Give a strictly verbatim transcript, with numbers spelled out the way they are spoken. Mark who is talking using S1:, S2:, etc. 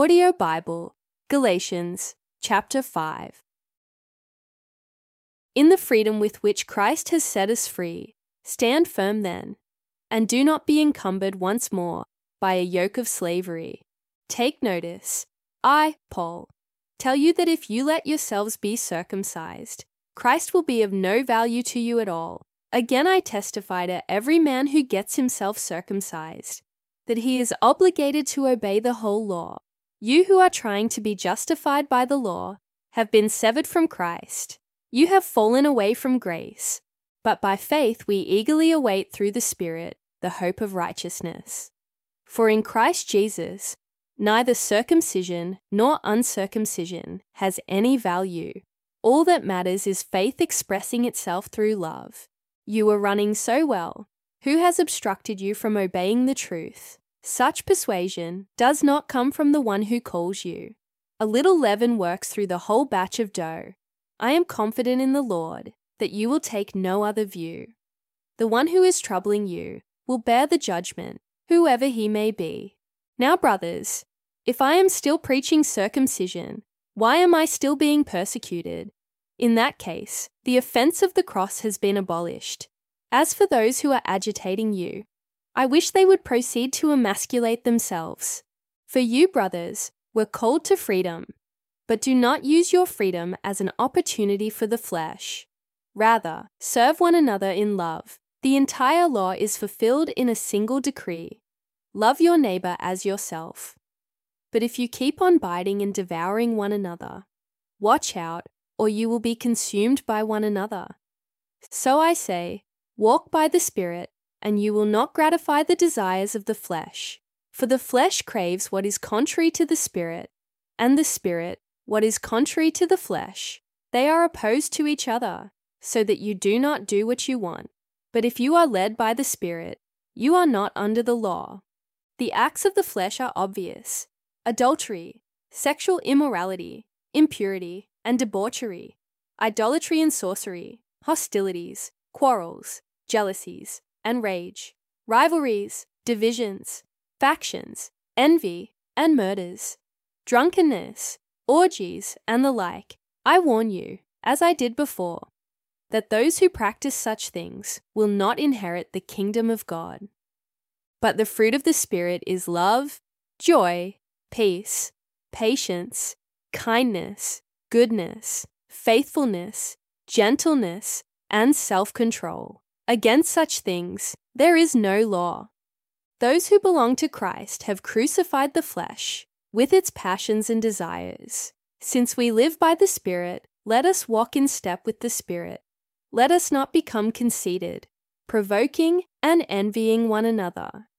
S1: Audio Bible, Galatians, chapter five. In the freedom with which Christ has set us free, stand firm then, and do not be encumbered once more by a yoke of slavery. Take notice, I, Paul, tell you that if you let yourselves be circumcised, Christ will be of no value to you at all. Again I testify to every man who gets himself circumcised, that he is obligated to obey the whole law. You who are trying to be justified by the law have been severed from Christ. You have fallen away from grace, but by faith we eagerly await through the Spirit the hope of righteousness. For in Christ Jesus, neither circumcision nor uncircumcision has any value. All that matters is faith expressing itself through love. You are running so well. Who has obstructed you from obeying the truth? Such persuasion does not come from the one who calls you. A little leaven works through the whole batch of dough. I am confident in the Lord that you will take no other view. The one who is troubling you will bear the judgment, whoever he may be. Now, brothers, if I am still preaching circumcision, why am I still being persecuted? In that case, the offense of the cross has been abolished. As for those who are agitating you, I wish they would proceed to emasculate themselves. For you, brothers, were called to freedom, but do not use your freedom as an opportunity for the flesh. Rather, serve one another in love. The entire law is fulfilled in a single decree: love your neighbor as yourself. But if you keep on biting and devouring one another, watch out, or you will be consumed by one another. So I say, walk by the Spirit, and you will not gratify the desires of the flesh. For the flesh craves what is contrary to the Spirit, and the Spirit what is contrary to the flesh. They are opposed to each other, so that you do not do what you want. But if you are led by the Spirit, you are not under the law. The acts of the flesh are obvious: adultery, sexual immorality, impurity and debauchery, idolatry and sorcery, hostilities, quarrels, jealousies and rage, rivalries, divisions, factions, envy and murders, drunkenness, orgies and the like. I warn you, as I did before, that those who practice such things will not inherit the kingdom of God. But the fruit of the Spirit is love, joy, peace, patience, kindness, goodness, faithfulness, gentleness, and self-control. Against such things there is no law. Those who belong to Christ have crucified the flesh with its passions and desires. Since we live by the Spirit, let us walk in step with the Spirit. Let us not become conceited, provoking and envying one another.